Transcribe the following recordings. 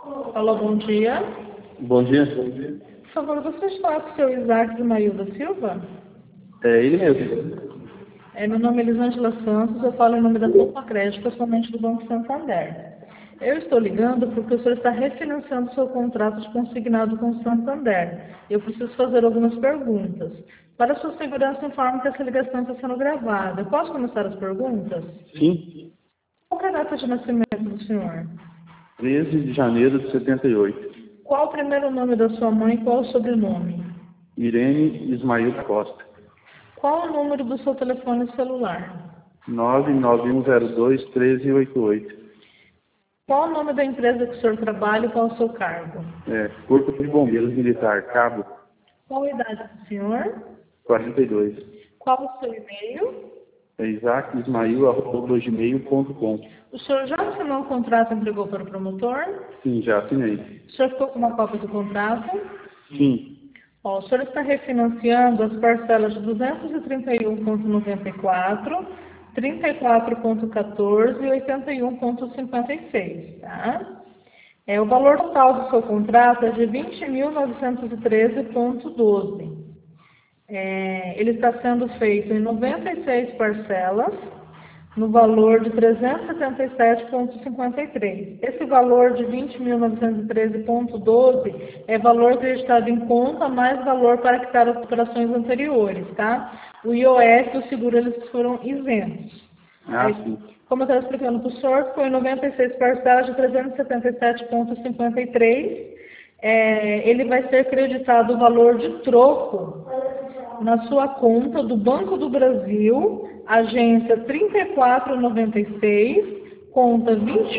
Alô, bom dia. Bom dia. Por favor, gostaria de falar com o seu Isaac Ismailda Silva? É ele mesmo. Meu nome é Elisângela Santos, eu falo em nome da Poupa Crédito, pessoalmente do Banco Santander. Eu estou ligando porque o senhor está refinanciando seu contrato de consignado com o Santander. Eu preciso fazer algumas perguntas. Para sua segurança, informo que essa ligação está sendo gravada. Eu posso começar as perguntas? Sim. Qual é a data de nascimento do senhor? 13 de janeiro de 78. Qual o primeiro nome da sua mãe e qual o sobrenome? Irene Ismail Costa. Qual o número do seu telefone celular? 99102-1388. Qual o nome da empresa que o senhor trabalha e qual o seu cargo? Corpo de Bombeiros Militar, Cabo Qual a idade do senhor? 42. Qual o seu e-mail? isaacismail@gmail.com. O senhor já assinou o contrato e entregou para o promotor? Sim, já assinei. O senhor ficou com uma cópia do contrato? Sim. O senhor está refinanciando as parcelas de 231,94, 34,14 e 81,56, tá? O valor total do seu contrato é de 20.913,12. Ele está sendo feito em 96 parcelas, no valor de 377,53. Esse valor de 20.913,12 é valor creditado em conta, mais valor para quitar as operações anteriores, tá? O IOF e o seguro, eles foram isentos. Sim. Como eu estava explicando para o senhor, foi 96 parcelas de 377,53. Ele vai ser creditado o valor de troco na sua conta do Banco do Brasil, agência 3496, conta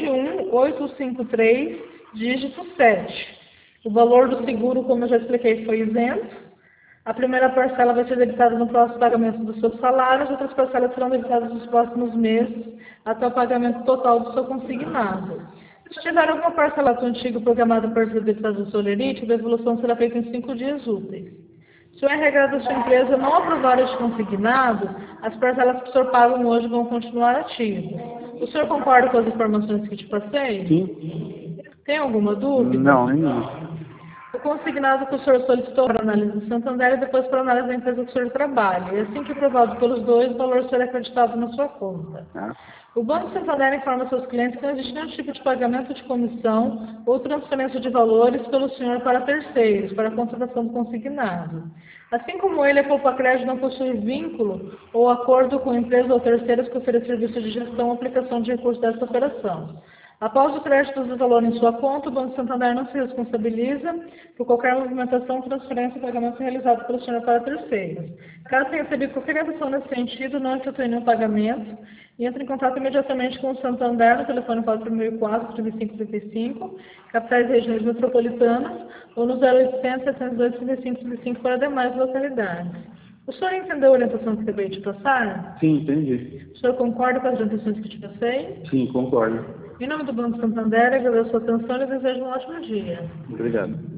21853, dígito 7. O valor do seguro, como eu já expliquei, foi isento. A primeira parcela vai ser debitada no próximo pagamento do seu salário, as outras parcelas serão debitadas nos próximos meses, até o pagamento total do seu consignado. Se tiver alguma parcela antiga programada para ser debitada do seu lerite, a devolução será feita em 5 dias úteis. Se o RH da sua empresa não aprovar este consignado, as parcelas que o senhor paga hoje vão continuar ativas. O senhor concorda com as informações que te passei? Sim. Tem alguma dúvida? Não, nenhuma. O consignado que o senhor solicitou para análise do Santander e depois para análise da empresa que o senhor trabalha. E assim que aprovado pelos dois, o valor será acreditado na sua conta. O Banco Santander informa seus clientes que não existe nenhum tipo de pagamento de comissão ou transferência de valores pelo senhor para terceiros, para a contratação do consignado. Assim como ele, a Poupa Crédito não possui vínculo ou acordo com empresas ou terceiras que ofereçam serviço de gestão ou aplicação de recursos dessa operação. Após o crédito do valor em sua conta, o Banco Santander não se responsabiliza por qualquer movimentação, transferência ou pagamento realizado pelo senhor para terceiros. Caso tenha recebido qualquer redução nesse sentido, não efetue nenhum pagamento e entre em contato imediatamente com o Santander no telefone 4004-3535, capitais e regiões metropolitanas, ou no 0800 702 3535 para demais localidades. O senhor entendeu a orientação que acabei de passar? Sim, entendi. O senhor concorda com as orientações que te passei? Sim, concordo. Em nome do Banco Santander, agradeço a sua atenção e desejo um ótimo dia. Obrigado.